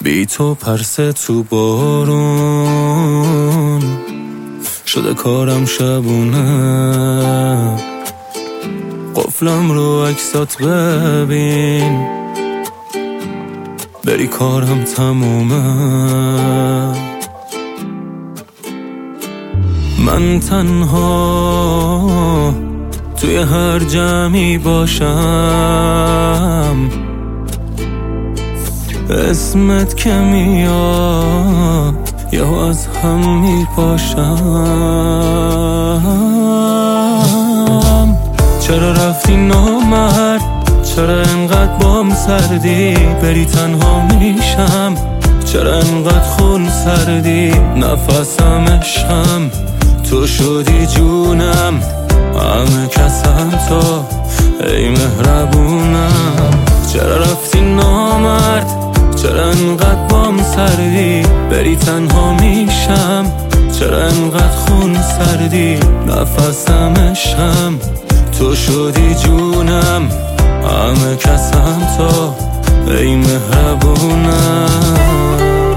بی تو پرسه تو بارون شده کارم شبونه، قفلم رو عکسات ببین بری کارم تمومه. من تنها توی هر جمعی باشم، اسمت که میاد یا از هم میپاشم. چرا رفتی نامرد، چرا انقدر بام سردی، بری تنها میشم، چرا انقدر خون سردی، نفسم عشقم تو شدی جونم، همه کسم تو ای مهربونم. چرا رفتی نامرد، چرا انقدر بام سردی، بری تنها میشم، چرا انقدر خون سردی، نفسم عشقم تو شدی جونم، همه کسم تو ای مهربونم.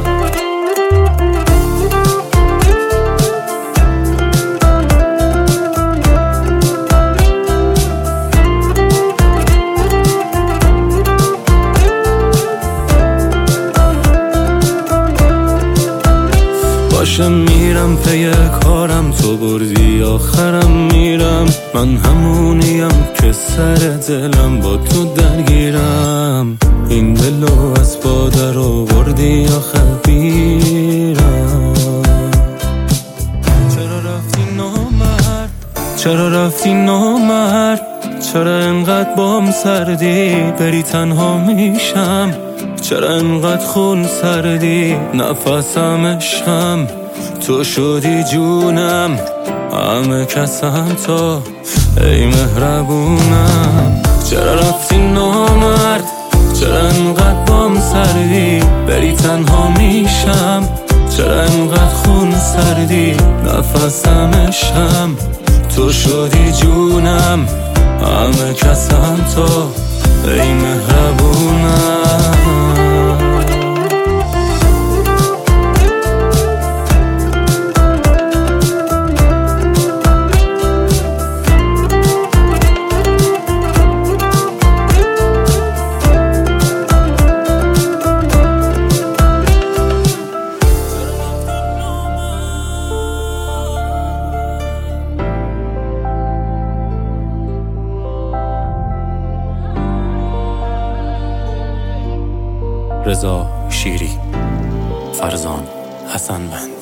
باشه میرم پی کارم، تو بردی آخرم میرم، من همونیم که سر دلم با تو درگیرم، این دلو از پادر آوردی آخه بیرم. چرا رفتی نامرد، چرا رفتی نامرد، چرا انقدر بام سردی، بری تنها میشم، چرا انقدر خون سردی، نفسم عشقم تو شدی جونم، همه کسم تو ای مهربونم. چرا رفتی نامرد، چرا انقدر بام سردی، بری تنها میشم، چرا انقدر خون سردی، نفسم عشقم تو شدی جونم، همه کسم تو ای مهربونم. رضا شیری، فرزان حسن بند.